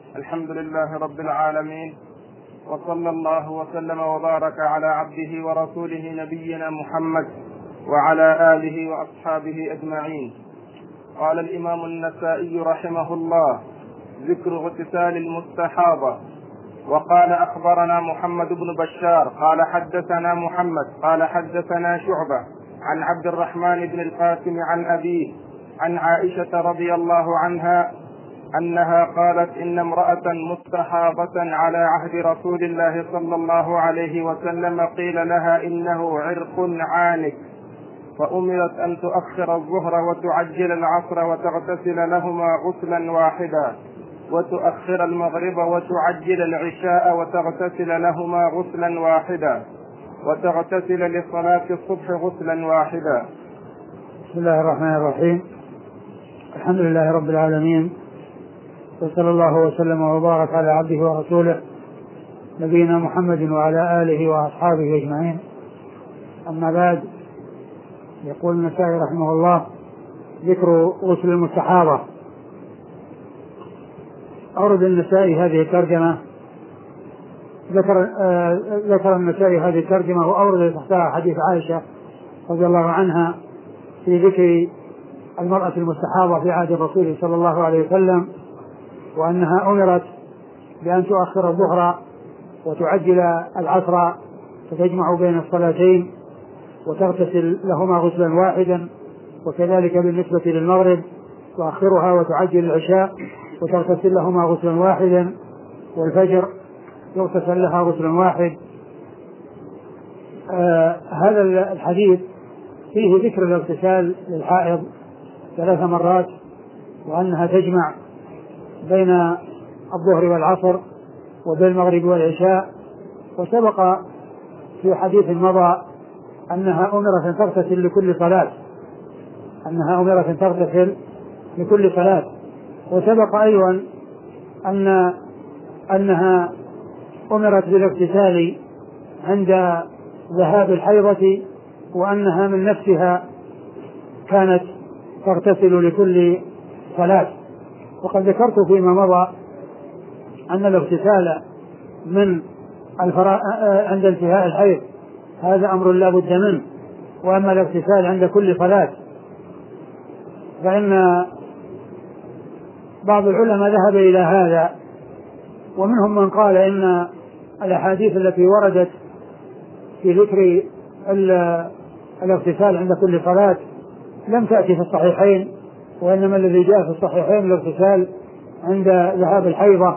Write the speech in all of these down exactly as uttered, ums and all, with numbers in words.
الحمد لله رب العالمين، وصلى الله وسلم وبارك على عبده ورسوله نبينا محمد وعلى آله وأصحابه أجمعين. قال الإمام النسائي رحمه الله: ذكر اغتسال المستحاضة. وقال: أخبرنا محمد بن بشار قال حدثنا محمد قال حدثنا شعبة عن عبد الرحمن بن القاسم عن أبيه عن عائشة رضي الله عنها أنها قالت: إن امرأة مستحاضة على عهد رسول الله صلى الله عليه وسلم قيل لها إنه عرق عانك، فأمرت أن تؤخر الظهر وتعجل العصر وتغتسل لهما غسلا واحدا، وتؤخر المغرب وتعجل العشاء وتغتسل لهما غسلا واحدا، وتغتسل لصلاة الصبح غسلا واحدا. بسم الله الرحمن الرحيم. الحمد لله رب العالمين، وصلى الله وسلم وبارك على عبده ورسوله نبينا محمد وعلى آله وأصحابه أجمعين. أما بعد، يقول النسائي رحمه الله: ذكر غسل المستحاضة. أورد النسائي هذه الترجمة، ذكر آه ذكر النسائي هذه الترجمة وأورد تحتها حديث عائشة رضي الله عنها في ذكر المرأة المستحاضة في عهد الرسول صلى الله عليه وسلم، وأنها أمرت بأن تؤخر الظهر وتعجل العصر فتجمع بين الصلاتين وتغتسل لهما غسلا واحدا، وكذلك بالنسبة للمغرب تؤخرها وتعجل العشاء وتغتسل لهما غسلا واحدا، والفجر يغتسل لها غسلا واحد. آه هذا الحديث فيه ذكر الاغتسال للحائض ثلاث مرات، وأنها تجمع بين الظهر والعصر وبين المغرب والعشاء. وسبق في حديث مضى أنها أمرت أن تغتسل لكل صلاة أنها أمرت أن تغتسل لكل صلاة وسبق أيضا أن أنها أمرت بالاغتسال عند ذهاب الحيضة، وأنها من نفسها كانت تغتسل لكل صلاة. وقد ذكرت فيما مضى أن الاغتسال من الفراء عند انتهاء الحيض هذا أمر لا بد منه، وأما الاغتسال عند كل صلاة فإن بعض العلماء ذهب إلى هذا، ومنهم من قال إن الأحاديث التي وردت في ذكر الاغتسال عند كل صلاة لم تأتي في الصحيحين، وإنما الذي جاء في الصحيحين الاغتسال عند ذهاب الحيضة.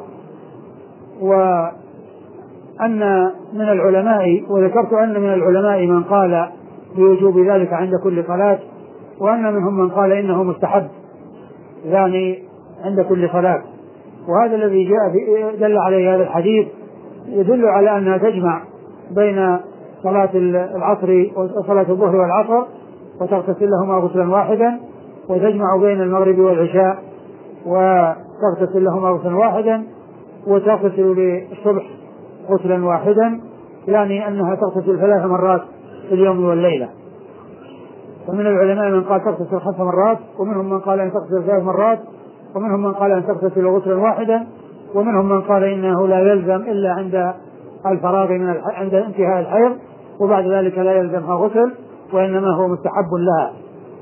وأن من العلماء، وذكرت أن من العلماء من قال بوجوب ذلك عند كل صلاة، وأن منهم من قال إنه مستحب يعني عند كل صلاة. وهذا الذي جاء في دل عليه هذا الحديث يدل على أنها تجمع بين صلاة العصر وصلاة الظهر والعصر وتغتسل لهما غسلا واحدا، وتجمع بين المغرب والعشاء وتغتسل لهما غسلا واحدا، وتغتسل للصبح غسلا واحدا، يعني أنها تغتسل ثلاث مرات في اليوم والليلة. فمن العلماء من قال تغتسل خمس مرات، ومنهم من قال أن تغتسل ثلاث مرات، ومنهم من قال أن تغتسل غسلا واحدا، ومنهم من قال إنه لا يلزم إلا عند الفراغ من الح... عند انتهاء الحيض، وبعد ذلك لا يلزمها غسل، وإنما هو مستحب لها.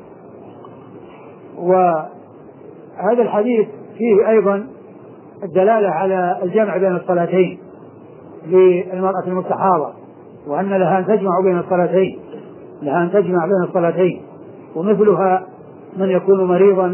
وهذا الحديث فيه أيضا الدلالة على الجمع بين الصلاتين للمرأة المستحاضة، وأن لها أن تجمع بين الصلاتين لها أن تجمع بين الصلاتين ومثلها من يكون مريضا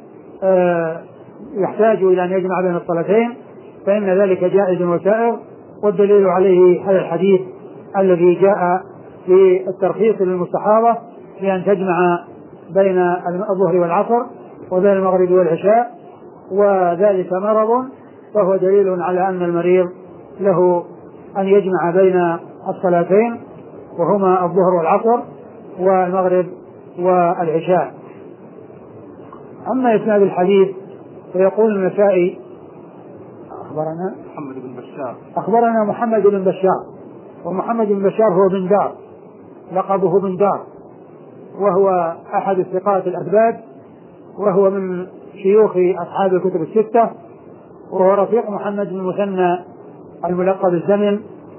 يحتاج إلى أن يجمع بين الصلاتين فإن ذلك جائز وسائر. والدليل عليه هذا الحديث الذي جاء في الترخيص للمستحاضة بأن تجمع بين الظهر والعصر وبين المغرب والعشاء، وذلك مرض، فهو دليل على أن المريض له أن يجمع بين الصلاتين وهما الظهر والعصر والمغرب والعشاء. أما إسناد الحديث فيقول النسائي: أخبرنا محمد بن بشار أخبرنا محمد بن بشار ومحمد بن بشار هو بن دار، لقبه بن دار، وهو أحد الثقات الأثبات، وهو من شيوخ أصحاب الكتب الستة، وهو رفيق محمد بن المثنى الملقب الزمن،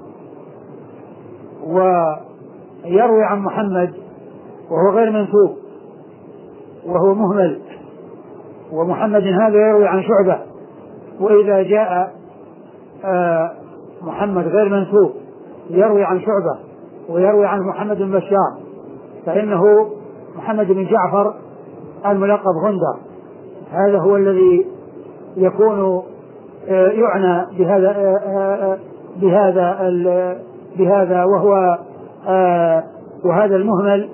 ويروي عن محمد وهو غير منسوب وهو مهمل، ومحمد هذا يروي عن شعبة. وإذا جاء محمد غير منسوب يروي عن شعبة ويروي عن محمد بن بشار فإنه محمد بن جعفر الملقب غندر. هذا هو الذي يكون يعنى بهذا بهذا بهذا وهو وهذا المهمل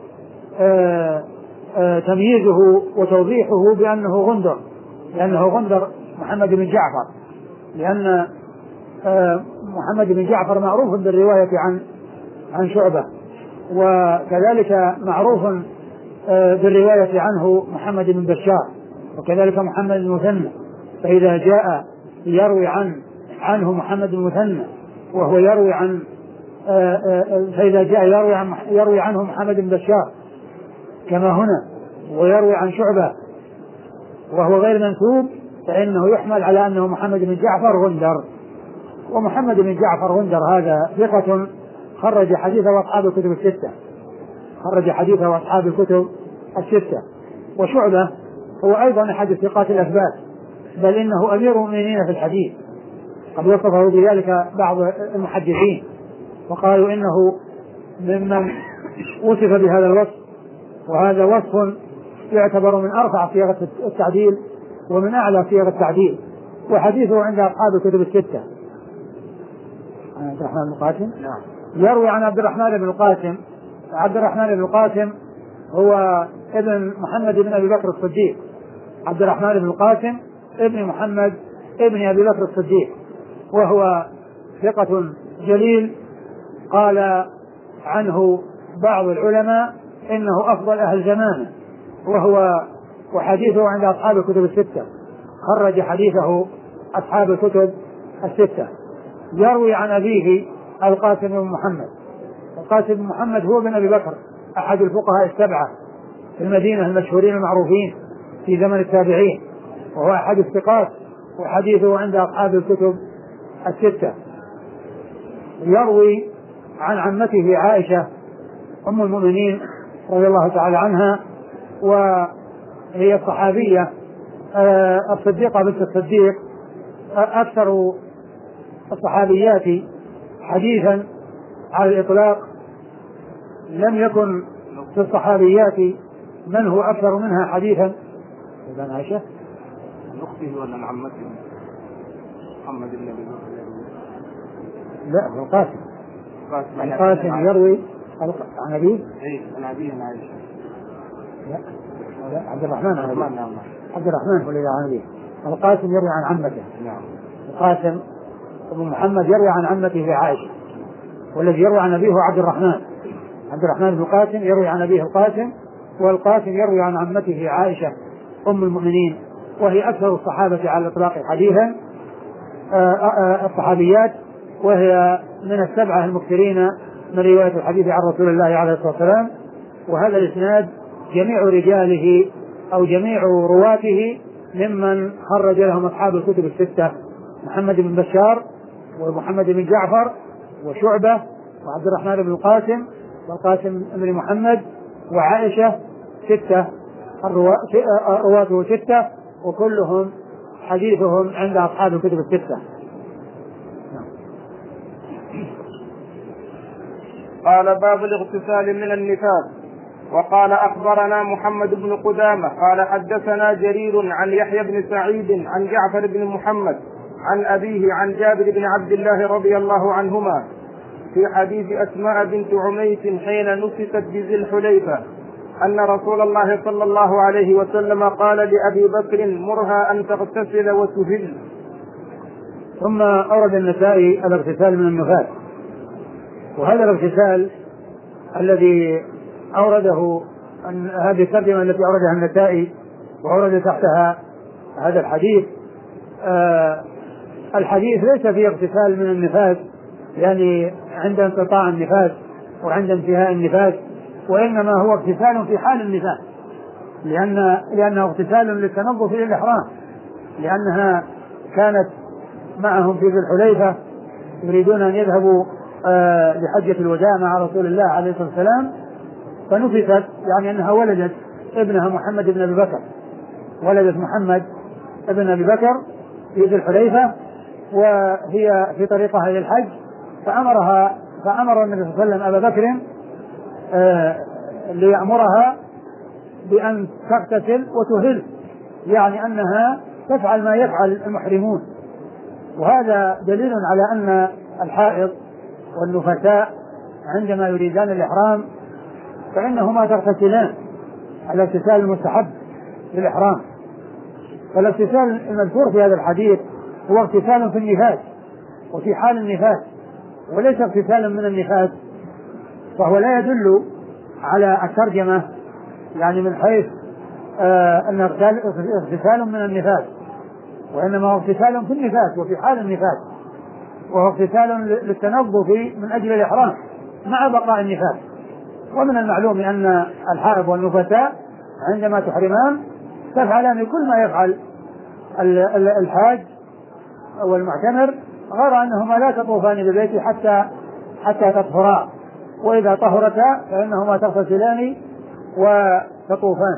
تمييزه وتوضيحه بأنه غندر، لأنه غندر محمد بن جعفر، لأن محمد بن جعفر معروف بالرواية عن عن شعبة، وكذلك معروف بالرواية عنه محمد بن بشار، وكذلك محمد بن المثنى. فإذا جاء يروي عن عنه محمد بن المثنى وهو يروي عن فإذا جاء يروي عن يروي عنه محمد بن بشار كما هنا ويروي عن شعبة وهو غير منسوب فإنه يحمل على أنه محمد بن جعفر غندر. ومحمد بن جعفر غندر هذا ثقة خرج حديثه أصحاب الكتب الستة، خرج حديثه أصحاب الكتب الستة. وشعبة هو أيضا أحد الثقات الأثبات، بل إنه أمير المؤمنين في الحديث، قد وصفه بذلك بعض المحدثين وقالوا إنه ممن وصف بهذا الوصف، وهذا وصف يعتبر من أرفع صيغ التعديل ومن أعلى صيغ التعديل، وحديثه عند أصحاب الكتب الستة. عبد الرحمن بن القاسم يروي عن عبد الرحمن بن القاسم. عبد الرحمن بن القاسم هو ابن محمد بن أبي بكر الصديق، عبد الرحمن بن القاسم ابن محمد ابن أبي بكر الصديق، وهو ثقة جليل. قال عنه بعض العلماء إنه أفضل أهل زمانه، وهو وحديثه عند أصحاب الكتب الستة، خرج حديثه أصحاب الكتب الستة. يروي عن أبيه القاسم بن محمد. القاسم بن محمد هو بن أبي بكر، أحد الفقهاء السبعة في المدينة المشهورين المعروفين في زمن التابعين، وهو أحد الثقات، وحديثه عند أصحاب الكتب الستة. يروي عن عمته عائشة أم المؤمنين رضي الله تعالى عنها، وهي الصحابية الصديقة بنت الصديق، أكثر الصحابيات حديثا على الإطلاق. لم يكن في الصحابيات من هو أكثر منها حديثا. ابن عائشة عن أخته ولا عن عمته؟ محمد بن أبي بكر. لا، القاسم القاسم يروي عن أبيه. إيه عن أبيه عن عائشة. لا لا، عبد الرحمن عن أبيه. عبد الرحمن هو اللي عن أبيه. القاسم يروي عن عمته. نعم. القاسم ابن محمد يروي عن عمته عائشة، والذي يروي عن أبيه هو عبد الرحمن. عبد الرحمن بن القاسم يروي عن أبيه القاسم، والقاسم يروي عن عمته عائشة أم المؤمنين، وهي أكثر الصحابة على الإطلاق حديثا الصحابيات، وهي من السبعة المكثرين من رواية الحديث عن رسول الله عليه الصلاة والسلام. وهذا الإسناد جميع رجاله أو جميع رواته ممن خرج لهم أصحاب الكتب الستة: محمد بن بشار ومحمد بن جعفر وشعبة وعبد الرحمن بن القاسم والقاسم بن محمد وعائشة، ستة رواته ستة، وكلهم حديثهم عند أصحاب الكتب الستة. قال: باب الاغتسال من النفاس. وقال: أخبرنا محمد بن قدامة قال حدثنا جرير عن يحيى بن سعيد عن جعفر بن محمد عن أبيه عن جابر بن عبد الله رضي الله عنهما في حديث أسماء بنت عميس حين نفست بذي الحليفة أن رسول الله صلى الله عليه وسلم قال لأبي بكر: مرها أن تغتسل وتهل. ثم أورد النسائي الاغتسال من النفاس، وهذا الاغتسال الذي أورده أن هذه الترجمة التي أوردها النسائي وأورد تحتها هذا الحديث. آه الحديث ليس فيه اغتسال من النفاس يعني عند انقطاع النفاس وعند انتهاء النفاس، وإنما هو اغتسال في حال النفاس، لأن لأنه اغتسال للتنظف إلى الإحرام، لأنها كانت معهم في ذي الحليفة يريدون أن يذهبوا آه لحجة الوداع مع رسول الله عليه الصلاة والسلام، فنفست يعني أنها ولدت ابنها محمد بن أبي بكر، ولدت محمد ابن أبي بكر في ذي الحليفة وهي في طريقها إلى الحج، فأمرها فأمر النبي صلى الله عليه وسلم أبا بكر آه ليأمرها بأن تغتسل وتهل، يعني أنها تفعل ما يفعل المحرمون. وهذا دليل على أن الحائض والنفساء عندما يريدان الإحرام فإنهما تغتسلان على اغتسال المستحب للإحرام. فالاغتسال المذكور في هذا الحديث هو اغتسال في النفاس وفي حال النفاس، وليس اغتسالا من النفاس، فهو لا يدل على الترجمة يعني من حيث آه أن اغتسال من النفاس، وإنما هو اغتسال في النفاس وفي حال النفاس، وهو اغتسال للتنظف من أجل الإحرام مع بقاء النفاس. ومن المعلوم أن الحائض والنفساء عندما تحرمان تفعلان كل ما يفعل الحاج والمعتمر، غير أنهما لا تطوفان بالبيت حتى حتى تطهرا، وإذا طهرتا فإنهما تغتسلان وتطوفان.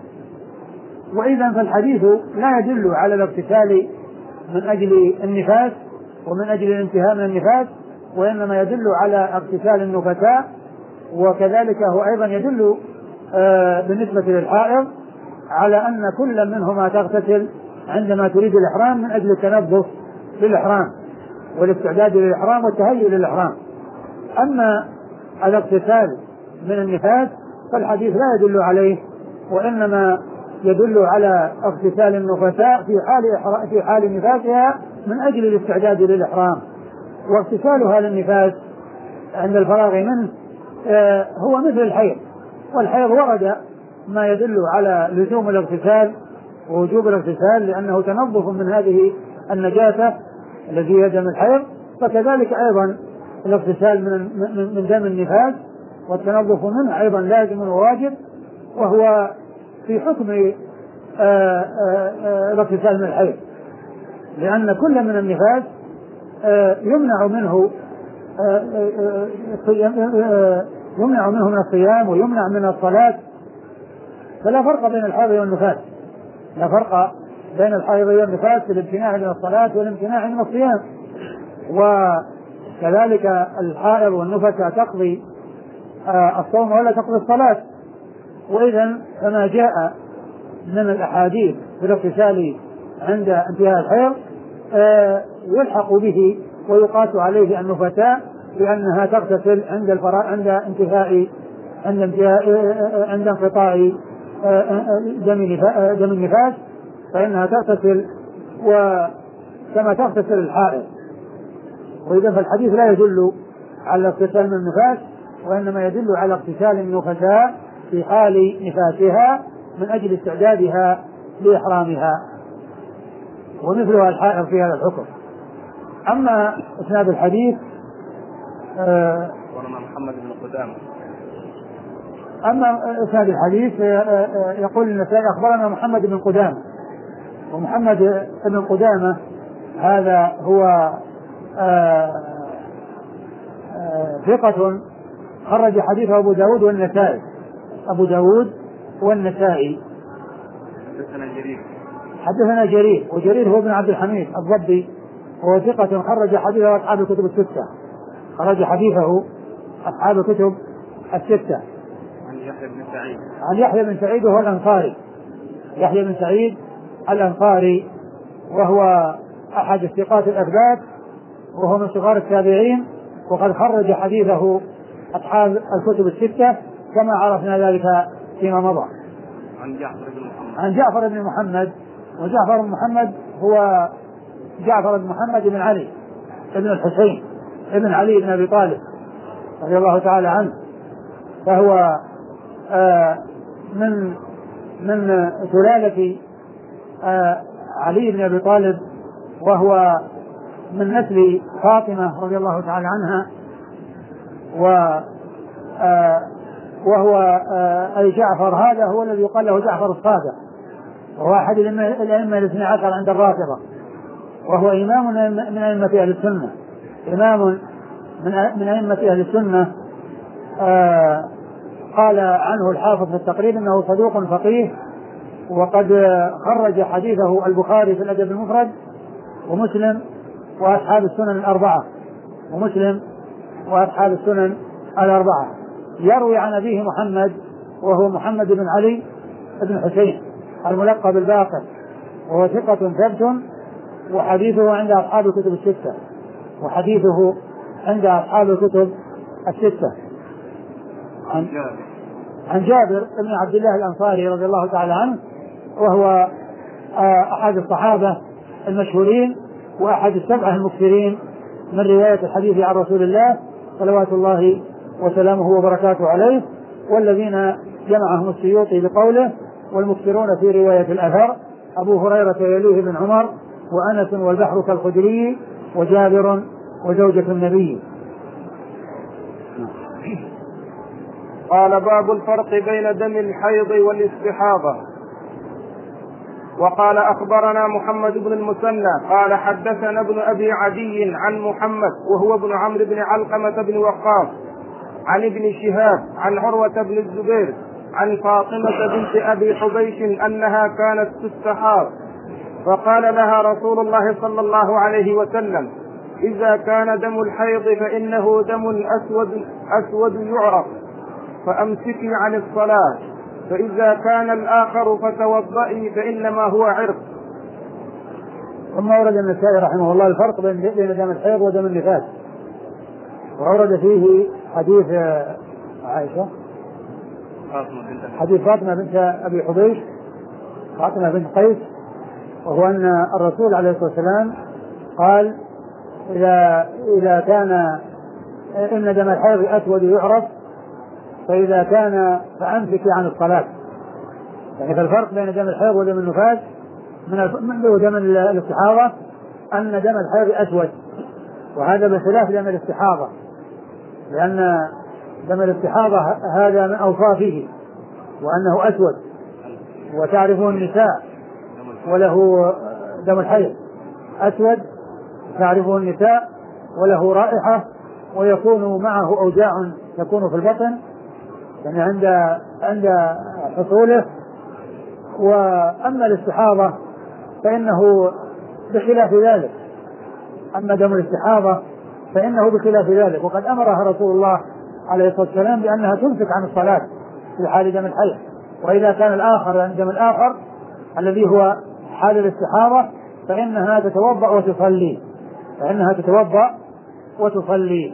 وإذا فالحديث لا يدل على الاغتسال من أجل النفاس ومن أجل الانتهاء من النفاس، وإنما يدل على اغتسال النفساء. وكذلك هو أيضا يدل آه بالنسبة للحائض على أن كل منهما تغتسل عندما تريد الإحرام من أجل التنظف للإحرام والاستعداد للإحرام والتهيئ للإحرام. أما الاغتسال من النفاس فالحديث لا يدل عليه، وإنما يدل على اغتسال النفساء في حال في حال نفاسها من أجل الاستعداد للإحرام. واغتسالها للنفاس عند الفراغ منه آه هو مثل الحيض، والحيض ورد ما يدل على لزوم الاغتسال ووجوب الاغتسال لأنه تنظف من هذه النجاسة الذي هي دم الحيض، فكذلك أيضا الاغتسال من من دم النفاس والتنظف منه أيضا لازم وواجب، وهو في حكم الاغتسال من الحيض، لأن كل من النفاس يمنع منه يمنع منه من الصيام ويمنع من الصلاة، فلا فرق بين الحيض والنفاس، لا فرق بين الحيض والنفاس في الامتناع من الصلاة والامتناع من الصيام. وكذلك الحائض والنفاس تقضي الصوم ولا تقضي الصلاة. وإذا فما جاء من الأحاديث في الاغتسال عند انتهاء الحيض يلحق به ويقاس عليه النفساء لأنها تغتسل عند الفراغ عند انتهاء عند انتهاء عند انقطاع دم النفاس، فإنها تغتسل وكما تغتسل الحائض. وإذا فالحديث لا يدل على اغتسال من النفاس، وإنما يدل على اغتسال النفساء في حال نفاسها من أجل استعدادها لإحرامها، ومثلها الحائض في هذا الحكم. أما إسناد الحديث آه محمد بن قدامة أما إسناد الحديث آه يقول النسائي أخبرنا محمد بن قدامة، ومحمد بن قدامة هذا هو آه آه ثقة خرج حديثه أبو داود والنسائي أبو داود والنسائي. حدثنا جرير حدثنا جرير وجرير هو ابن عبد الحميد الضبي، وهو ثقة خرج حديثه أصحاب الكتب الستة، خرج حديثه أصحاب الكتب الستة. عن يحيى بن سعيد عن يحيى بن سعيد وهو الأنصاري، يحيى بن سعيد الأنصاري، وهو أحد الثقات الأثبات، وهو من صغار التابعين، وقد خرج حديثه أصحاب الكتب الستة كما عرفنا ذلك فيما مضى. عن جعفر بن محمد عن جعفر بن محمد، وجعفر بن محمد هو جعفر بن محمد بن علي بن الحسين ابن علي بن أبي طالب رضي الله تعالى عنه، فهو آه من من سلالة آه علي بن أبي طالب، وهو من نسل فاطمة رضي الله تعالى عنها، و آه وهو آه أي جعفر هذا هو الذي يقال له جعفر الصادق، وهو أحد الأئمة الاثني عشر عند الرافضة، وهو إمام من أئمة أهل السنة، إمام من أئمة أهل السنة. آه قال عنه الحافظ في التقريب أنه صدوق فقيه، وقد خرج حديثه البخاري في الأدب المفرد ومسلم وأصحاب السنن الأربعة ومسلم وأصحاب السنن الأربعة. يروي عن أبيه محمد وهو محمد بن علي بن حسين الملقب بالباقر، وهو ثقة ثبت، وحديثه عند أصحاب الكتب الستة وحديثه عند أصحاب الكتب الستة. عن, عن جابر بن عبد الله الأنصاري رضي الله تعالى عنه، وهو أحد الصحابة المشهورين وأحد السبعة المكثرين من رواية الحديث عن رسول الله صلوات الله وسلامه وبركاته عليه، والذين جمعهم السيوطي بقوله والمكثرون في رواية الأثر أبو هريرة يليه بن عمر وأنس والبحر كالخدري وجابر وزوجة النبي. قال باب الفرق بين دم الحيض والاستحاضة. وقال أخبرنا محمد بن المثنى قال حدثنا ابن أبي عدي عن محمد وهو ابن عمرو بن علقمة بن وقاص عن ابن شهاب عن عروة بن الزبير عن فاطمة بنت أبي حبيش أنها كانت تستحاض، فقال لها رسول الله صلى الله عليه وسلم: إذا كان دم الحيض فإنه دم أسود, أسود يعرف فأمسكي عن الصلاة، فإذا كان الآخر فتوضئي فإنما هو عرق. ثم أورد النسائي رحمه الله الفرق بين دم الحيض ودم النفاس، وأورد فيه حديث عائشة حديث فاطمة بنت أبي حبيش فاطمة بنت قيس، وهو أن الرسول عليه الصلاة والسلام قال: إذا إذا كان إن دم الحيض أسود يعرف فإذا كان فأمسكي عن الصلاة. يعني فالفرق بين دم الحيض ودم النفاس من دم الاستحاضة أن دم الحيض أسود، وهذا بخلاف دم الاستحاضة، لأن دم الاستحاضة هذا من أوصافه وأنه أسود، وتعرفه النساء، وله دم الحيض أسود تعرفه النساء وله رائحة ويكون معه أوجاع تكون في البطن يعني عند عند حصوله. وأما الاستحاضة فإنه بخلاف ذلك، أما دم الاستحاضة فإنه بخلاف ذلك، وقد أمرها رسول الله عليه الصلاة والسلام بأنها تمسك عن الصلاة في حال دم الحيض. وإذا كان الآخر يعني دم الآخر الذي هو حال الاستحاضة فإنها تتوضأ وتصلي فإنها تتوضأ وتصلي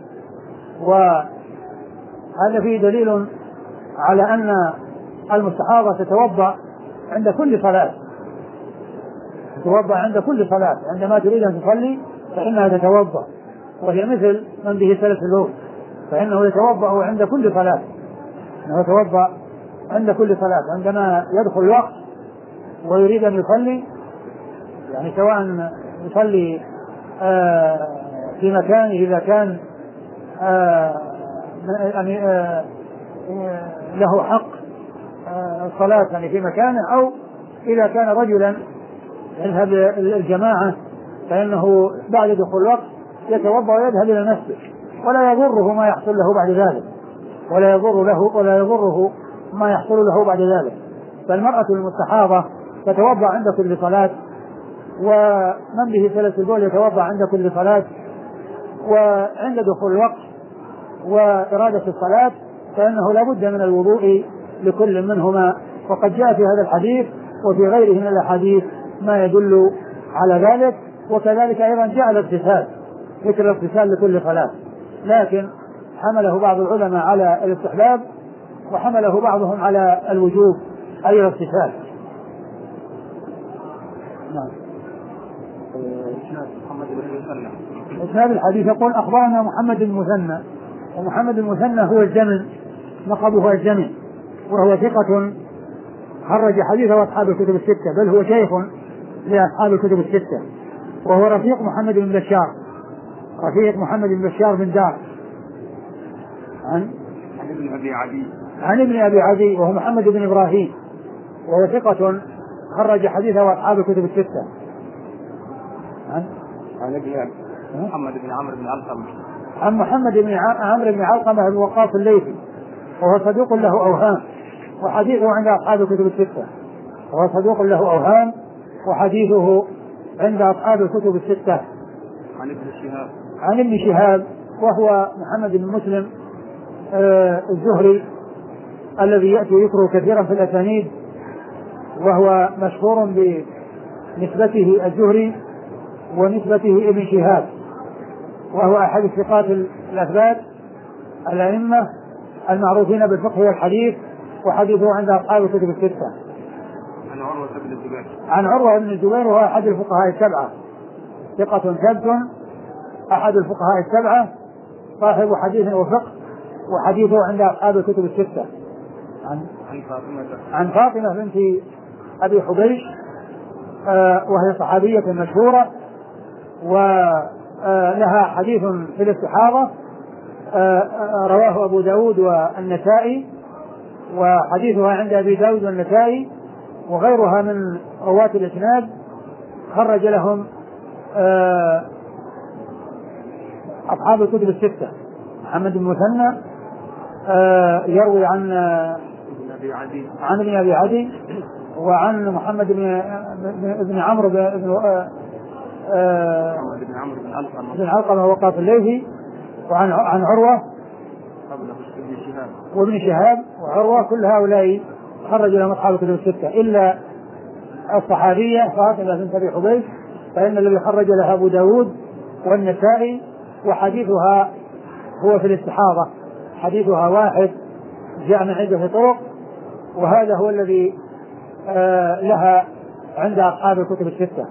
وهذا فيه دليل على أن المستحاضة تتوضأ عند كل صلاة تتوضأ عند كل صلاة عندما تريد أن تصلي فإنها تتوضأ، وهي مثل من به سلس اللوم، فإنه يتوضأ عند كل صلاة إنه يتوضأ عند كل صلاة عندما يدخل الوقت ويريد أن يصلي، يعني سواء يصلي آه في مكانه إذا كان آه يعني آه له حق آه الصلاة يعني في مكانه، أو إذا كان رجلا يذهب الجماعة فإنه بعد دخول الوقت يتوضأ ويذهب إلى المسجد ولا يضره ما يحصل له بعد ذلك ولا يضر له ولا يضره ما يحصل له بعد ذلك. فالمرأة المستحاضة تتوضأ عند كل صلاة، ومن به سلس البول يتوضأ عند كل صلاة، وعند دخول الوقت وإرادة الصلاة فإنه لا بد من الوضوء لكل منهما، وقد جاء في هذا الحديث وفي غيره من الأحاديث ما يدل على ذلك. وكذلك أيضا جاء الاغتسال ذكر الاغتسال لكل صلاة، لكن حمله بعض العلماء على الاستحباب وحمله بعضهم على الوجوب أي الاغتسال. نعم. إسناد الحديث يقول أخبرنا محمد المثنى، ومحمد المثنى هو الجمل لقبه الجمل، وهو ثقة خرج حديثه أصحاب الكتب الستة، بل هو شيخ لأصحاب الكتب الستة، وهو رفيق محمد بن بشار رفيق محمد بن بشار بن دار عن عن ابن أبي عدي عن ابن أبي عدي وهو محمد بن إبراهيم، وهو ثقة خرج حديثه أصحاب الكتب الستة. عن عن ابن محمد بن عمرو بن علقمة. عن محمد بن عمرو بن علقمة بن وقاص الليثي وهو صدوق له أوهام وحديثه عند أصحاب الكتب الستة. وهو صدوق له أوهام وحديثه عند أصحاب الكتب الستة. عن ابن شهاب عن ابن شهاب وهو محمد بن مسلم آه الزهري الذي يأتي ذكره كثيرا في الأسانيد، وهو مشهور بنسبته الزهري ونسبته ابن شهاب، وهو أحد الثقات الأثبات الأئمة المعروفين بالفقه والحديث، وحديثه عند أصحاب الكتب الستة. عن عروة بن الزبير عن عروة بن الزبير وهو أحد الفقهاء السبعة، ثقة ثبت أحد الفقهاء السبعة، صاحب حديث وفقه، وحديثه عند أصحاب الكتب الستة. عن عن فاطمة عن فاطمة بنت أبي حبيش آه وهي صحابية مشهورة، ولها حديث في الاستحاضة آه رواه أبو داود والنسائي، وحديثها عند أبي داود والنسائي وغيرها من رواة الإسناد خرج لهم آه أصحاب الكتب الستة. محمد بن مثنى آه يروي عن عن ابن أبي عدي، وعن محمد بن ابن عمرو بن بن علقمة وقاص الليثي، وعن عن عروة وابن شهاب وعروة. كل هؤلاء خرج لهم أصحاب الكتب الستة إلا الصحابية فاطمة بنت أبي حبيش، فإن الذي خرج لها أبو داود والنسائي، وحديثها هو في الاستحاضة، حديثها واحد جاء من عدة طرق، وهذا هو الذي آه لها عند أصحاب الكتب الستة.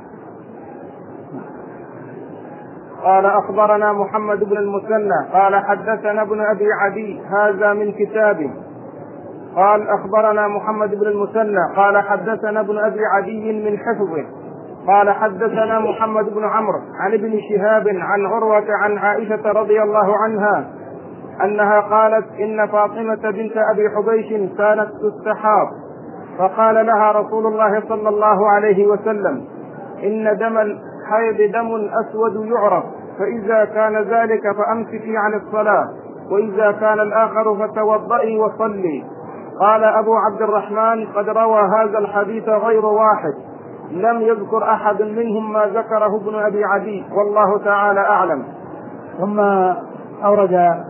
قال أخبرنا محمد بن المثنى قال حدثنا ابن أبي عدي هذا من كتابه. قال أخبرنا محمد بن المثنى قال حدثنا ابن أبي عدي من حفظه قال حدثنا محمد بن عمرو عن ابن شهاب عن عروة عن عائشة رضي الله عنها أنها قالت إن فاطمة بنت أبي حبيش كانت تستحاض، فقال لها رسول الله صلى الله عليه وسلم إن دم الحيض دم أسود يعرف، فإذا كان ذلك فأمسكي عن الصلاة، وإذا كان الآخر فتوضئي وصلي. قال أبو عبد الرحمن قد روى هذا الحديث غير واحد، لم يذكر أحد منهم ما ذكره ابن أبي عدي، والله تعالى أعلم. ثم أورد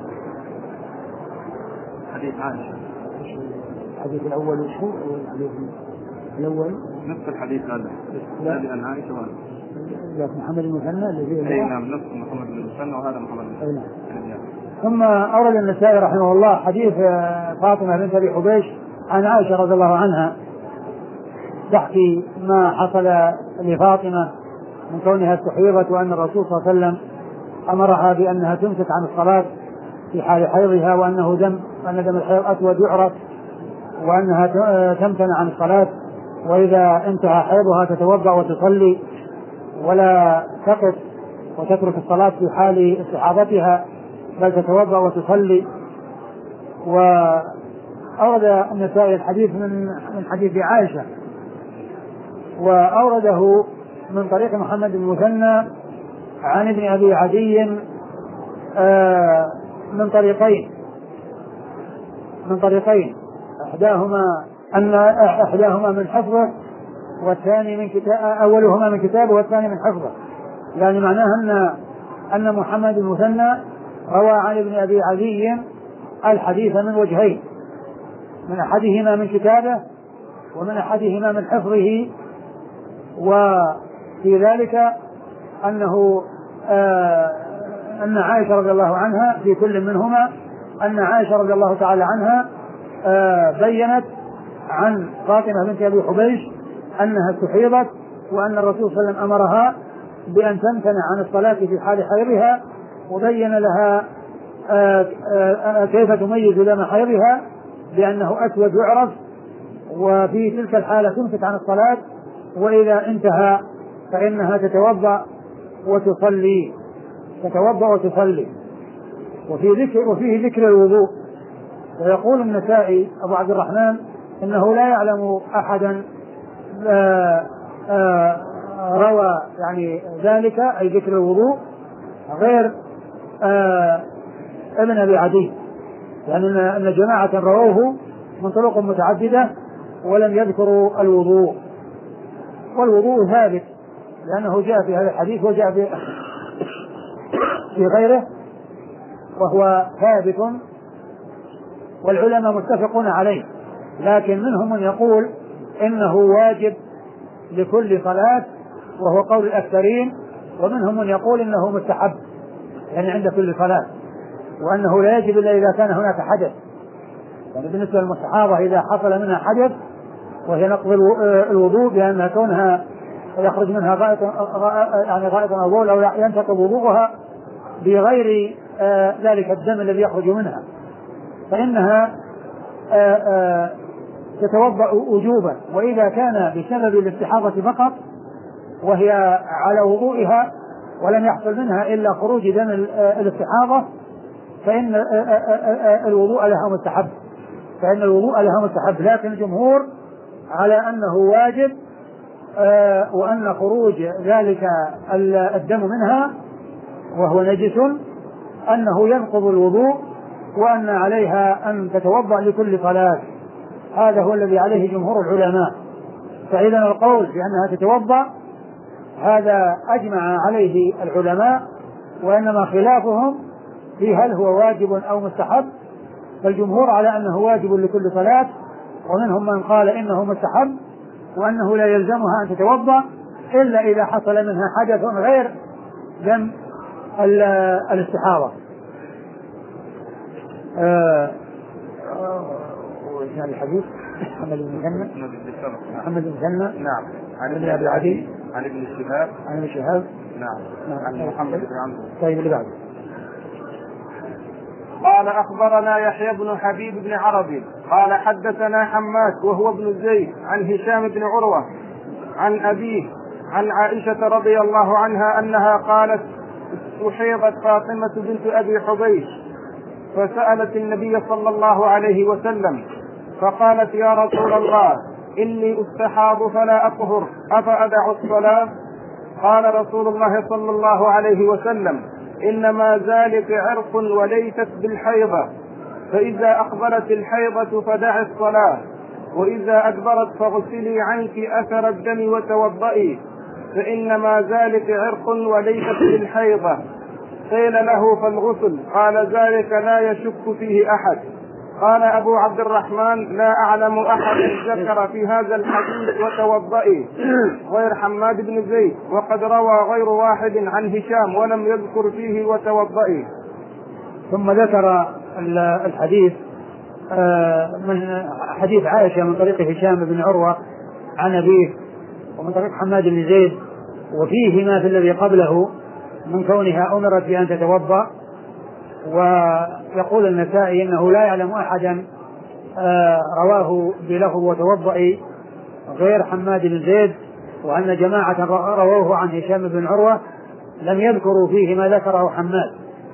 حديث عائشة الحديث الأول وشو الحديث الأول نفس الحديث هذا الذي عن عائشة وهذا لكن محمد المثنى الذي أي نعم نفس محمد بن المثنى وهذا محمد بن المثنى. ثم أورد النسائي رحمه الله حديث فاطمة بنت أبي حبيش عن عائشة رضي الله عنها تحكي ما حصل لفاطمة من كونها استحيضت، وأن الرسول صلى الله عليه وسلم أمرها بأنها تمسك عن الصلاة في حال حيضها، وأنه دم وأن دم الحيض أسود يعرف، وأنها تمتنع عن الصلاة، وإذا انتهى حيضها تتوضأ وتصلي ولا تقف وتترك الصلاة في حال استحاضتها، بل تتوضأ وتصلي. وأورد النسائي الحديث من من حديث عائشة، وأورده من طريق محمد بن المثنى عن ابن أبي عدي من طريقين من طريقين إحداهما أن إحداهما من حفظه والثاني من كتاب، أولهما من كتابه والثاني من حفظه، يعني معناه أن أن محمد بن المثنى روى عن ابن أبي عدي الحديث من وجهين، من أحدهما من كتابه ومن أحدهما من حفظه. وفي ذلك أنه آه أن عائشة رضي الله عنها في كل منهما أن عائشة رضي الله تعالى عنها آه بينت عن فاطمة بنت أبي حبيش أنها استحيضت، وأن الرسول صلى الله عليه وسلم أمرها بأن تمتنع عن الصلاة في حال حيضها، وبين لها آه آه كيف تميز دم حيضها بأنه أسود يعرف، وفي تلك الحالة تمسك عن الصلاة، وإذا انتهى فإنها تتوضأ وتصلي تتوضأ وتصلي. وفي ذكر وفيه ذكر الوضوء. ويقول النسائي أبو عبد الرحمن إنه لا يعلم أحدا آآ آآ روى يعني ذلك أي ذكر الوضوء غير آه ابن أبي عدي، يعني أن جماعة رووه من طرق متعددة ولم يذكروا الوضوء. والوضوء ثابت لأنه جاء في هذا الحديث وجاء في غيره وهو ثابت والعلماء متفقون عليه، لكن منهم من يقول إنه واجب لكل صلاة وهو قول الأكثرين، ومنهم من يقول إنه مستحب يعني عند كل صلاة، وأنه لا يجب إلا إذا كان هناك حدث. يعني بالنسبة للمستحاضة إذا حصل منها حدث وهي نقض الوضوء بأنها كونها يخرج منها غائط يعني غائط أو بول أو ينتقض وضوءها بغير آه ذلك الدم الذي يخرج منها، فإنها آه آه تتوضأ وجوبا. وإذا كان بسبب الاستحاضة فقط وهي على وضوئها ولم يحصل منها إلا خروج دم الاستحاضة فإن الوضوء لها مستحب فإن الوضوء لها مستحب لكن الجمهور على أنه واجب، وأن خروج ذلك الدم منها وهو نجس أنه ينقض الوضوء، وأن عليها أن تتوضأ لكل صلاة. هذا هو الذي عليه جمهور العلماء. فإذا القول بأنها تتوضأ هذا أجمع عليه العلماء، وإنما خلافهم في هل هو واجب أو مستحب. فالجمهور على أنه واجب لكل صلاة، ومنهم من قال إنه مستحب وأنه لا يلزمها أن تتوضأ إلا إذا حصل منها حدث غير دم الاستحاضة. آه وإسناد الحديث محمد بن مثنى محمد بن مثنى نعم عن ابن أبي عدي عن ابن شهاب عن ابن شهاب نعم عن محمد بن عمرو. طيب اللي بعده. قال أخبرنا يحيى بن حبيب بن عربي قال حدثنا حماد وهو ابن زيد عن هشام بن عروة عن أبيه عن عائشة رضي الله عنها أنها قالت أحيضت فاطمة بنت أبي حبيش فسألت النبي صلى الله عليه وسلم فقالت يا رسول الله إني أستحاض فلا أطهر أفأدع الصلاة؟ قال رسول الله صلى الله عليه وسلم إنما ذلك عرق وليست بالحيضة، فإذا أقبلت الحيضة فدع الصلاة، وإذا أدبرت فاغسلي عنك أثر الدم وتوضئي، فإنما ذلك عرق وليست بالحيضة. قيل له فالغسل؟ قال ذلك لا يشك فيه أحد. قال أبو عبد الرحمن لا أعلم أحد ذكر في هذا الحديث وتوضئي غير حماد بن زيد، وقد روى غير واحد عن هشام ولم يذكر فيه وتوضئي. ثم ذكر الحديث من حديث عائشة من طريق هشام بن عروة عن أبيه ومن طريق حماد بن زيد، وفيه ما في الذي قبله من كونها أمرت بأن تتوضأ. ويقول النسائي إنه لا يعلم أحدا رواه بلفظ وتوضئي غير حماد بن زيد، وأن جماعة رووه عن هشام بن عروة لم يذكروا فيه ما ذكره حماد.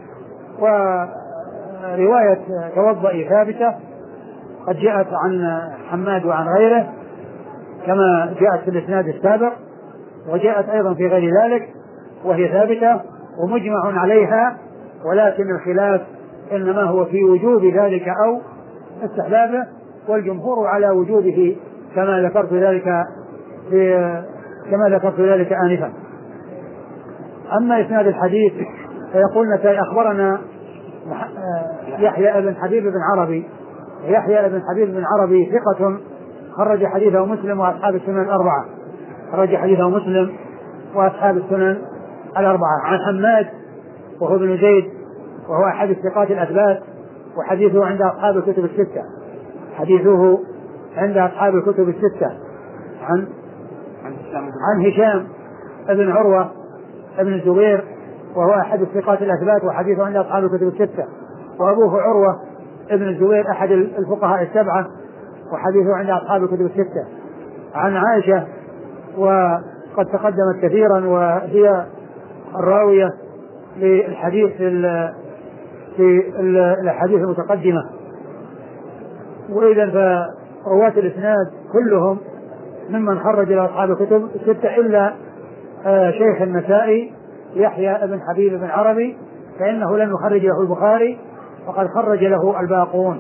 ورواية توضئي ثابتة قد جاءت عن حماد وعن غيره كما جاءت في الإسناد السابق، وجاءت أيضا في غير ذلك وهي ثابتة ومجمع عليها، ولكن الخلاف إنما هو في وجوب ذلك أو استحبابه، والجمهور على وجوبه كما ذكرت ذلك في كما ذكرت ذلك آنفا. أما إسناد الحديث فيقول نسائي أخبرنا يحيى بن حبيب بن عربي. يحيى بن حبيب بن عربي ثقة خرج حديثه مسلم وأصحاب السنن الأربعة خرج حديثه مسلم وأصحاب السنن الأربعة. عن حماد وهو ابن زيد وهو أحد الثقات الأثبات، وحديثه عند أصحاب الكتب الستة حديثه عند أصحاب الكتب الستة عن عن هشام ابن عروة ابن الزبير وهو أحد الثقات الأثبات، وحديثه عند أصحاب الكتب الستة. وأبوه عروة ابن الزبير أحد الفقهاء السبعة، وحديثه عند أصحاب الكتب الستة. عن عائشة وقد تقدمت كثيرا وهي الراوية للحديث في الحديث المتقدمة. وإذا فرواة الإسناد كلهم ممن خرج إلى أصحاب الكتب الستة إلا آه شيخ النسائي يحيى بن حبيب بن عربي فإنه لم يخرج له البخاري وقد خرج له الباقون.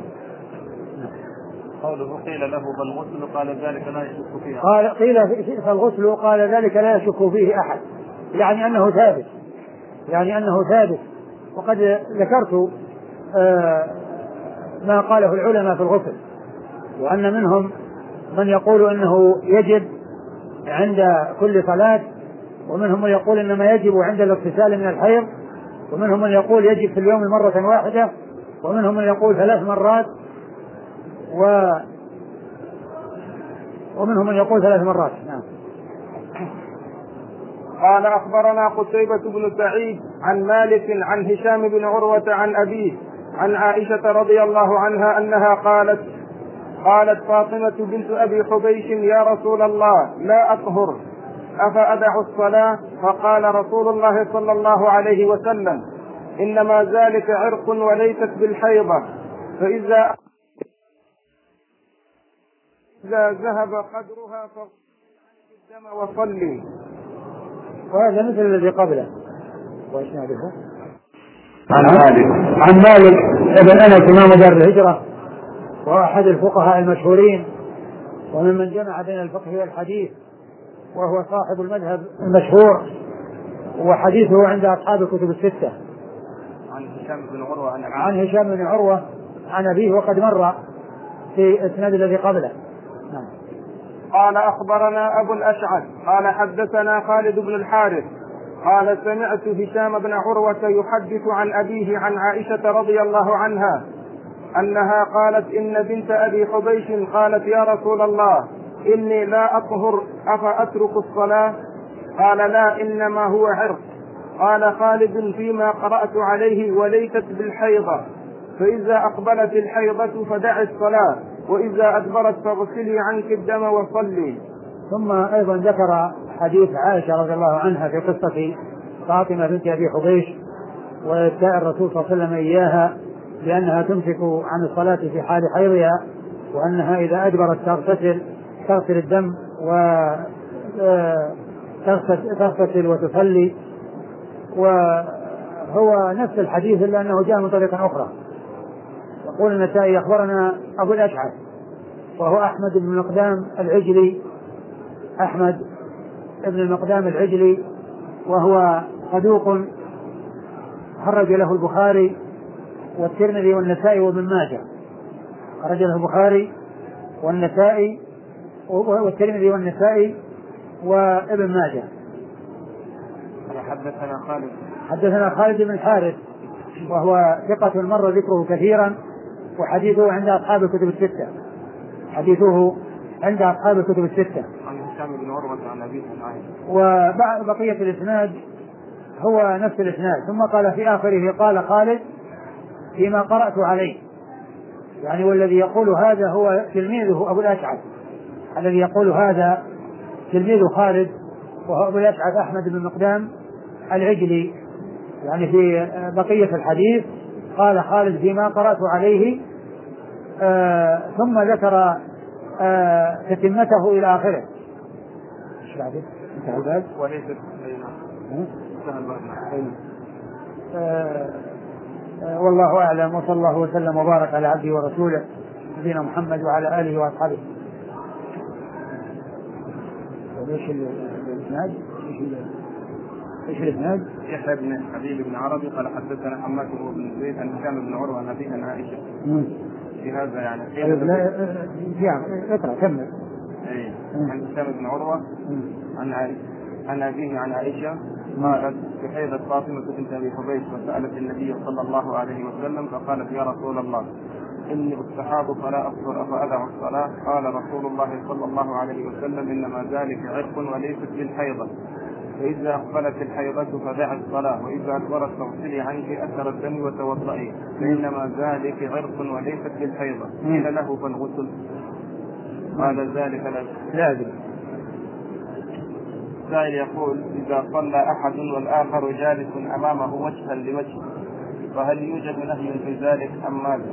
قوله قيل له فالغسل قال ذلك لا يشك فيه قال قيل فالغسل قال ذلك لا يشك فيه أحد، يعني أنه ثابت، يعني أنه ثابت. وقد ذكرت آه ما قاله العلماء في الغسل، وأن منهم من يقول أنه يجب عند كل صلاة، ومنهم من يقول إنما يجب عند الاغتسال من الحيض، ومنهم من يقول يجب في اليوم مرة واحدة، ومنهم من يقول ثلاث مرات، و ومنهم من يقول ثلاث مرات. نعم. قال أخبرنا قتيبة بن سعيد عن مالك عن هشام بن عروة عن أبيه عن عائشة رضي الله عنها أنها قالت قالت فاطمة بنت أبي حبيش يا رسول الله لا أطهر أفأدع الصلاة؟ فقال رسول الله صلى الله عليه وسلم إنما ذلك عرق وليست بالحيضة، فإذا إذا ذهب قدرها فاغسلي الدم وصلي. وهذا مثل الذي قبله. عن مالك عن مالك ابن أنس إمام دار الهجرة وأحد الفقهاء المشهورين وممن جمع بين الفقه والحديث، وهو صاحب المذهب المشهور، وحديثه عند أصحاب الكتب الستة. عن هشام بن عروة عن أبيه عن هشام بن عروة عن أبيه، وقد مر في إسناد الذي قبله. نعم. قال أخبرنا أبو الأشعث قال حدثنا خالد بن الحارث قال سمعت هشام بن عروة يحدث عن أبيه عن عائشة رضي الله عنها أنها قالت إن بنت أبي حبيش قالت يا رسول الله إني لا أطهر أفأترك الصلاة؟ قال لا إنما هو عرق. قال خالد فيما قرأت عليه وليست بالحيضة، فإذا أقبلت الحيضة فدع الصلاة وإذا أدبرت فاغسلي عنك الدم وصلي. ثم أيضا ذكر حديث عائشة رضي الله عنها في قصة فاطمة بنت أبي حبيش وإبداء الرسول صلى الله عليه وسلم إياها لأنها تمسك عن الصلاة في حال حيضها، وأنها إذا أدبرت تغتسل تغسل الدم وتغتسل وتصلي. وهو نفس الحديث إلا أنه جاء من طريقة أخرى. يقول النسائي أخبرنا أبو الأشعث وهو أحمد بن المقدام العجلي أحمد بن المقدام العجلي وهو صدوق خرج له البخاري والترمذي والنسائي وابن ماجه. خرج له البخاري والنسائي والترمذي والنسائي وابن ماجه. حدثنا خالد حدثنا خالد بن الحارث وهو ثقة مر ذكره كثيرا، وحديثه عند أصحاب الكتب الستة. حديثه عند أصحاب الكتب الستة. عن هشام بن عروة عن أبيه عن عائشة. وبقية الإسناد هو نفس الإسناد. ثم قال في آخره قال خالد فيما قرأت عليه، يعني والذي يقول هذا هو تلميذه أبو الأشعث، الذي يقول هذا تلميذ خالد وهو أبو الأشعث أحمد بن المقدام العجلي. يعني في بقية الحديث قال خالد فيما قرأت عليه، آه ثم ذكر آه تتمته إلى آخره. ايش بعده؟ انتهى الباب وليست آه آه والله أعلم، وصلى الله وسلم وبارك على عبده ورسوله نبينا محمد وعلى آله وأصحابه. ايش الاسناد؟ ايش الاسناد؟ يحيى بن حبيب بن عربي قال حدثنا حماد بن زيد عن هشام بن عروة عن أبيه عن عائشة. في هذا يعني اقرأ كمل. اي عن هشام بن عروة عن عائشة عن أبيه عن عائشة قالت بحيضة فاطمة بنت أبي حبيش وسألت النبي صلى الله عليه وسلم فقالت يا رسول الله إني أستحاض فلا أفطر أفأدع الصلاة؟ قال رسول الله صلى الله عليه وسلم إنما ذلك عرق وليست بالحيضة، فإذا أقبلت الحيضة فدع الصلاة وإذا أدبرت فاغسلي عنك أثر الدم وتوضئي، فإنما ذلك عرق وليست بالحيضة. قيل له فالغسل؟ قال ذلك لازم. سائل يقول إذا صلى أحد والآخر جالس أمامه وجها لوجه فهل يوجد نهي في ذلك أم ماذا؟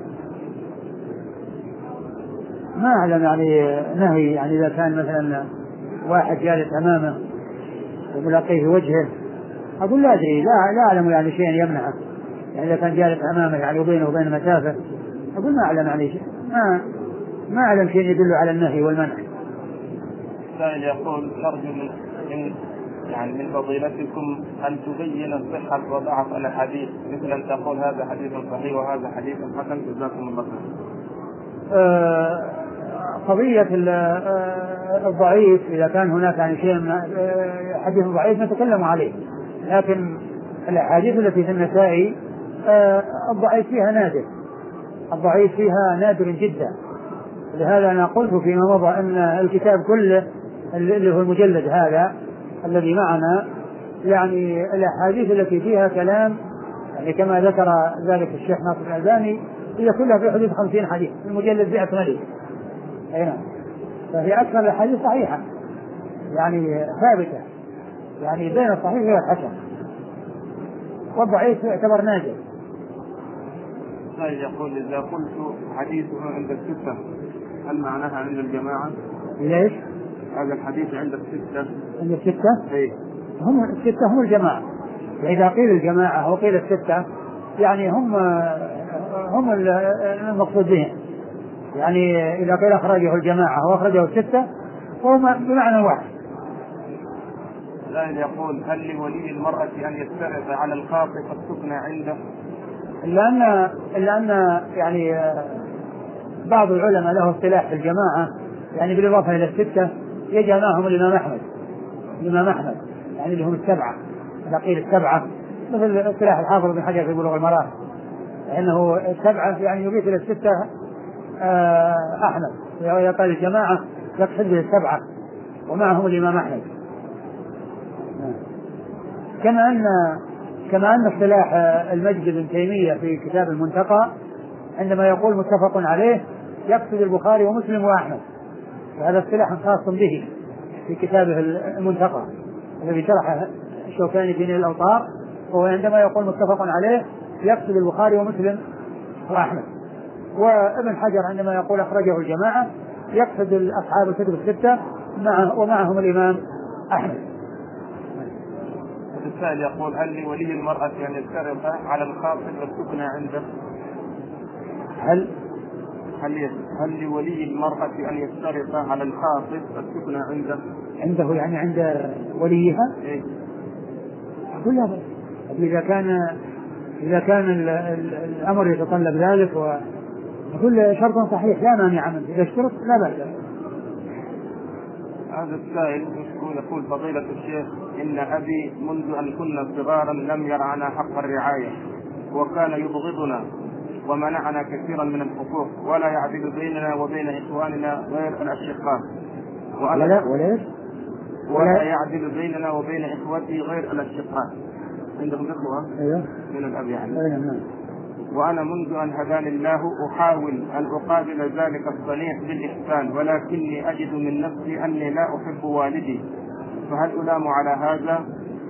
ما أعلم يعني نهي، يعني إذا كان مثلا واحد جالس أمامه وملاقيه في وجهه، أقول لا أدري، لا لا أعلم يعني شيئا يمنعه، يعني إذا كان جالس أمامه يعني وبينه وبين مسافة، أقول ما أعلم يعني شيء، ما ما أعلم شيء يدل على النهي والمنع. السائل يقول: نرجو من يعني من فضيلتكم أن تبين صحة وضعف الحديث، مثل أن تقول هذا حديث صحيح وهذا حديث حسن، جزاكم الله خير. آه قضية الضعيف إذا كان هناك يعني شيء من حديث ضعيف نتكلم عليه، لكن الأحاديث التي في النسائي آه الضعيف فيها نادر، الضعيف فيها نادر جدا. لهذا أنا قلت فيما مضى أن الكتاب كله اللي هو المجلد هذا الذي معنا يعني الأحاديث التي فيها كلام يعني كما ذكر ذلك الشيخ ناصر الألباني هي كلها في حدود خمسين حديث، المجلد مئة ملك، أي نعم، فهي أكثر الأحاديث صحيحة يعني ثابتة، يعني بين الصحيح والحسن، والضعيف يعتبر نادر. طيب يقول: إذا قلت حديثه عند الستة هل معناها عند الجماعة؟ ليش؟ هذا الحديث عند الستة. عند الستة؟ إيه؟ هم الستة هم الجماعة، وإذا قيل الجماعة أو قيل الستة يعني هم هم المقصود بهم، يعني إذا قيل أخرجه الجماعة أو أخرجه الستة فهم بمعنى واحد. لا يقول: هل لولي المرأة أن يسترق على الخاطب السكنى عنده؟ إلا أن إلا أن يعني بعض العلماء له اصطلاح في الجماعة يعني بالإضافة إلى الستة يجعل معهم الإمام أحمد، الإمام أحمد يعني لهم السبعة، إذا قيل السبعة مثل اصطلاح الحافظ بن حجر في بلوغ المرام، لأنه السبعة يعني يضيف إلى الستة أحمد، وإذا قال الجماعة يقصد به السبعة ومعهم الإمام أحمد. كما أن كما أن اصطلاح المجد بن تيمية في كتاب المنتقى عندما يقول متفق عليه يقصد البخاري ومسلم وأحمد، وهذا اصطلاح خاص به في كتابه المنتقى الذي شرحه الشوكاني في نيل الأوطار، وهو عندما يقول متفق عليه يقصد البخاري ومسلم وأحمد. وابن حجر عندما يقول أخرجه الجماعة يقصد أصحاب الكتب الستة ومعهم الإمام أحمد. السائل يقول: هل لولي المرأة أن يسترق على الخاطب السكنى عنده؟ هل هل هل لولي المرأة أن يسترق على الخاطب السكنى عنده؟ عنده يعني عند وليها؟ إيه؟ كلها إذا كان إذا كان ال ال الأمر يتطلب ذلك وكل شرط صحيح لا مانع منه، إذا اشترط لا بأس. هذا السائل يقول: فضيلة الشيخ، إن أبي منذ أن كنا صغارا لم يرعنا حق الرعاية، وكان يبغضنا ومنعنا كثيرا من الحقوق، ولا يعدل بيننا وبين إخواننا غير الأشقاء، ولا ولا ولا يعدل بيننا وبين إخوتي غير الأشقاء. عندهم إخوة أيوه من الأب يعني. أيوه. وأنا منذ أن هداني الله أحاول أن أقابل ذلك الصنيع بالإحسان، ولكني أجد من نفسي أني لا أحب والدي، فهل ألام على هذا؟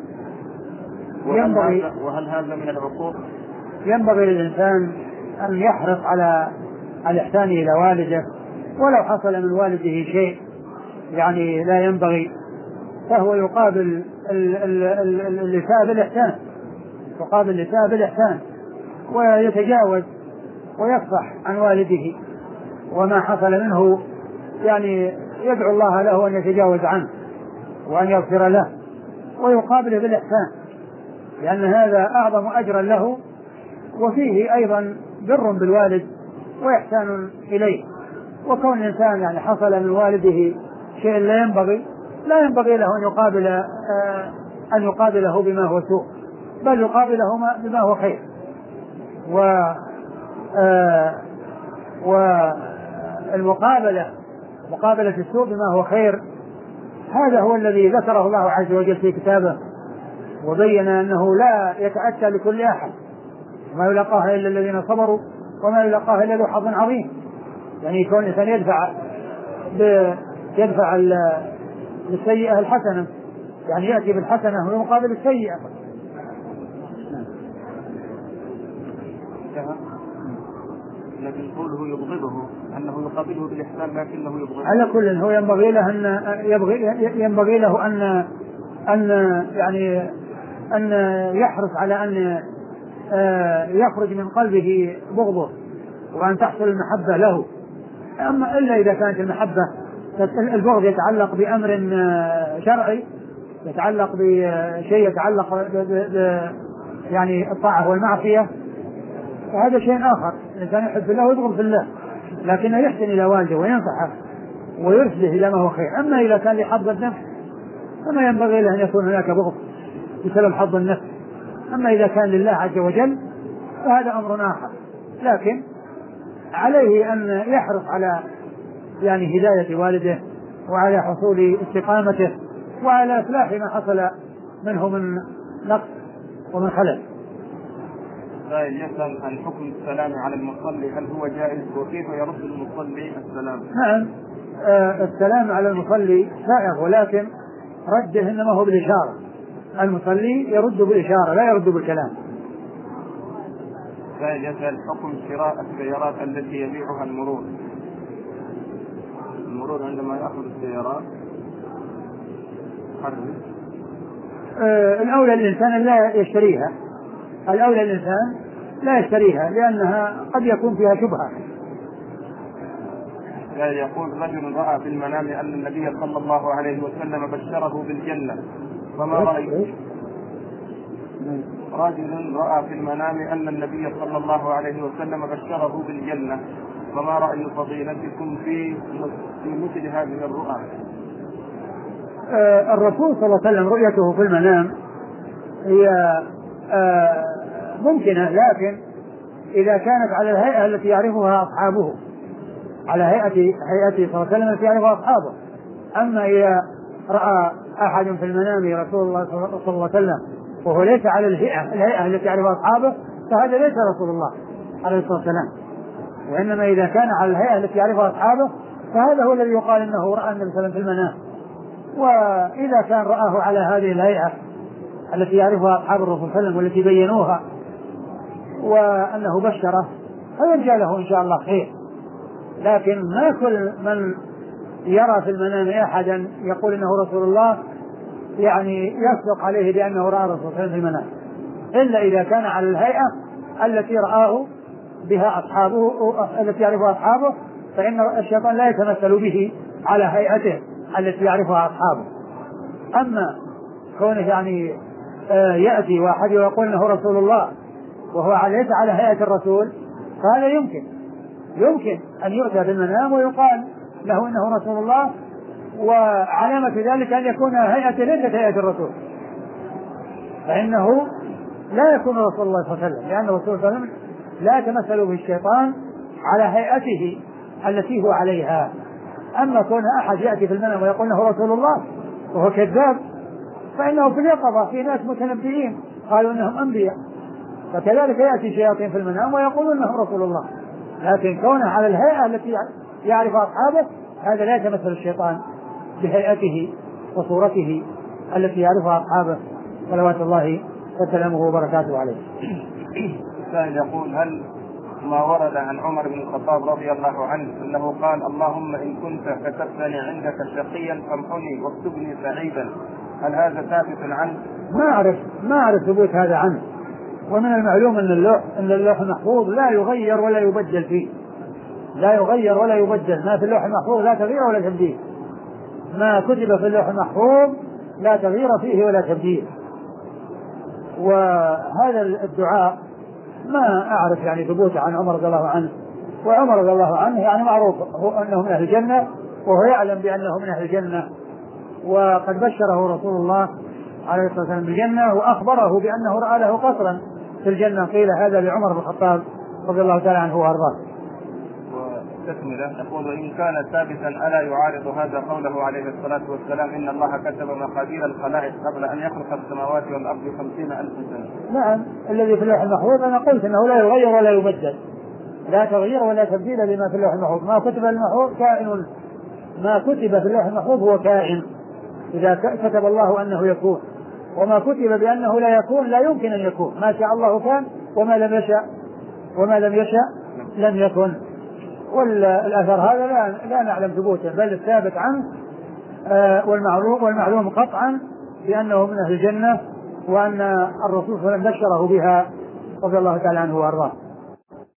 وهل هذا, وهل هذا من العقوق؟ ينبغي للإنسان أن يحرص على الإحسان إلى والده، ولو حصل من والده شيء يعني لا ينبغي فهو يقابل الإساءة بالإحسان، يقابل الإساءة بالإحسان ويتجاوز ويصفح عن والده، وما حصل منه يعني يدعو الله له أن يتجاوز عنه وأن يغفر له ويقابله بالإحسان، لأن هذا أعظم أجرا له، وفيه أيضا بر بالوالد وإحسان إليه. وكون الإنسان يعني حصل من والده شيء لا ينبغي لا ينبغي له أن يقابل آه أن يقابله بما هو سوء، بل يقابله بما هو خير. و آه والمقابلة مقابلة السوء بما هو خير هذا هو الذي ذكره الله عز وجل في كتابه، وبين أنه لا يتأتى لكل أحد، ما يلقاها إلا الذين صبروا وما يلقاها إلا ذو حظ عظيم. يعني يكون الإنسان يدفع يدفع السيئة الحسنة، يعني يأتي بالحسنة ويقابل السيئة. لكن قوله يبغضه أنه يقابله بالإحسان لكنه يبغضه. على كل هو ينبغي له أن يبغي ينبغي له أن أن يعني أن يحرص على أن يخرج من قلبه بغضه وأن تحصل المحبة له. أما إلا إذا كانت المحبة البغض يتعلق بأمر شرعي، يتعلق بشيء يتعلق ب ب يعني الطاعة والمعصية، فهذا شيء آخر. الإنسان يحب الله ويبغض في الله، لكنه يحسن إلى والده وينصحه ويرشده إلى ما هو خير. أما إذا كان لحظ النفس فما ينبغي له أن يكون هناك بغض بسبب حظ النفس. أما إذا كان لله عز وجل فهذا أمر آخر، لكن عليه أن يحرص على يعني هداية والده وعلى حصول استقامته وعلى إصلاح ما حصل منه من نقص ومن خلل. سائل يسأل عن حكم السلام على المصلي، هل هو جائز وكيف يرد المصلي السلام؟ نعم، آه السلام على المصلي سائغ، ولكن رده إنما هو بالإشارة. المصلي يرد بالإشارة لا يرد بالكلام. سائل يسأل حكم شراء السيارات التي يبيعها المرور. المرور عندما يأخذ السيارات آه الأولى الإنسان لا يشتريها، الأولى الإنسان لا يشتريها لأنها قد يكون فيها شبهة. يقول رجل رأى في المنام أن النبي صلى الله عليه وسلم بشره بالجنة، فما رأيك؟ رجل رأى في المنام أن النبي صلى الله عليه وسلم بشره بالجنة، فما رأي فضيلتكم في مثل هذه الرؤى؟ آه الرسول صلى الله عليه وسلم رؤيته في المنام هي آه ممكنة، لكن إذا كانت على الهيئة التي يعرفها أصحابه، على هيئة هيئته صلى الله عليه وسلم التي يعرفها أصحابه. أما إذا رأى أحد في المنام رسول الله صلى الله عليه وسلم وهو ليس على الهيئة الهيئة التي يعرفها أصحابه فهذا ليس رسول الله عليه الصلاة والسلام. وإنما إذا كان على الهيئة التي يعرفها أصحابه فهذا هو الذي يقال إنه رأى النبي صلى الله عليه وسلم في المنام. وإذا كان رآه على هذه الهيئة التي يعرفها أصحاب الرسول صلى الله عليه وسلم والتي بينوها وأنه بشره فيرجى له إن شاء الله خير. لكن ما كل من يرى في المنام أحدا يقول إنه رسول الله يعني يصدق عليه بأنه رأى رسول الله في المنام، إلا إذا كان على الهيئة التي رآه بها أصحابه التي يعرفها أصحابه، فإن الشيطان لا يتمثل به على هيئته التي يعرفها أصحابه. أما كونه يعني آه يأتي واحد ويقول إنه رسول الله وهو ليس على هيئة الرسول فهذا يمكن يمكن أن يؤتى بالمنام ويقال له إنه رسول الله، وعلامة ذلك أن يكون هيئة ليست هيئة الرسول، فإنه لا يكون رسول الله صلى الله عليه وسلم، لأن الرسول صلى الله عليه وسلم لا يتمثل به الشيطان على هيئته التي هو عليها. أما كون أحد يأتي في المنام ويقول إنه رسول الله وهو كذاب فإنه في اليقظة في ناس متنبئين قالوا إنهم أنبياء، فكذلك يأتي شياطين في المنام ويقولون إنه رسول الله، لكن كونه على الهيئة التي يعرف أصحابه هذا لا يتمثل الشيطان بهيئته وصورته التي يعرفها أصحابه صلوات الله وسلامه وبركاته عليه. السائل يقول هل ما ورد عن عمر بن الخطاب رضي الله عنه أنه قال اللهم إن كنت كتبتني عندك شقيا فامحني واكتبني سعيدا، هل هذا ثابت عنه؟ ما أعرف ما أعرف ثبوت هذا عنه. ومن المعلوم أن اللوح أن اللوح المحفوظ لا يغير ولا يبدل فيه، لا يغير ولا يبدل. ما في اللوح المحفوظ لا تغيير ولا تبديل، ما كتب في اللوح المحفوظ لا تغيير فيه ولا تبديل. وهذا الدعاء ما أعرف يعني ثبوت عن عمر رضي الله عنه، وعمر رضي الله عنه يعني معروف هو أنه من أهل الجنة وهو يعلم بأنه من أهل الجنة، وقد بشره رسول الله عليه الصلاة والسلام بالجنة وأخبره بأنه رأى له قصرا في الجنة. قيل هذا لعمر بن الخطاب رضي الله تعالى عنه وأرضاه. وتكملة يقول إن كان ثابتا ألا يعارض هذا قوله عليه الصلاة والسلام إن الله كتب مقادير الخلائق قبل أن يخلق السماوات والأرض خمسين ألف سنة؟ نعم، الذي في اللوح المحفوظ أنا قلت أنه لا يغير ولا يبدل، لا تغيير ولا تبديل لما في اللوح المحفوظ. ما كتب المحفوظ كائن، ما كتب في اللوح المحفوظ هو كائن إذا كتب الله أنه يكون، وما كتب بأنه لا يكون لا يمكن أن يكون. ما شاء الله كان وما لم يشاء وما لم يشاء لم يكن. والأثر هذا لا, لا نعلم ثبوته، بل الثابت عنه آه والمعلوم والمعلوم قطعا بأنه من أهل الجنة وأن الرسول صلى الله عليه وسلم بشره بها رضي الله تعالى عنه وأرضاه.